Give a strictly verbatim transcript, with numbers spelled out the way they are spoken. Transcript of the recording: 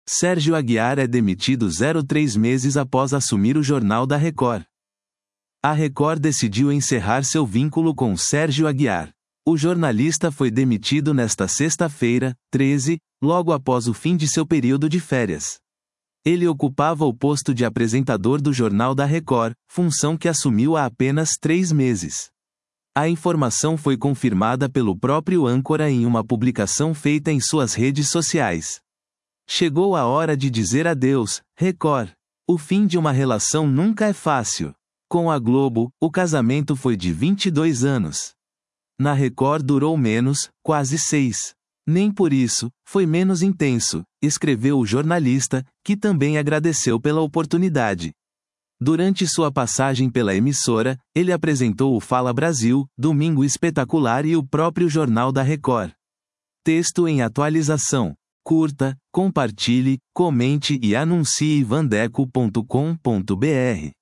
Sérgio Aguiar é demitido três meses após assumir o Jornal da Record. A Record decidiu encerrar seu vínculo com Sérgio Aguiar. O jornalista foi demitido nesta sexta-feira, treze, logo após o fim de seu período de férias. Ele ocupava o posto de apresentador do Jornal da Record, função que assumiu há apenas três meses. A informação foi confirmada pelo próprio âncora em uma publicação feita em suas redes sociais. Chegou a hora de dizer adeus, Record. O fim de uma relação nunca é fácil. Com a Globo, o casamento foi de vinte e dois anos. Na Record durou menos, quase seis. Nem por isso, foi menos intenso, escreveu o jornalista, que também agradeceu pela oportunidade. Durante sua passagem pela emissora, ele apresentou o Fala Brasil, Domingo Espetacular e o próprio Jornal da Record. Texto em atualização. Curta, compartilhe, comente e anuncie vandeco ponto com ponto br.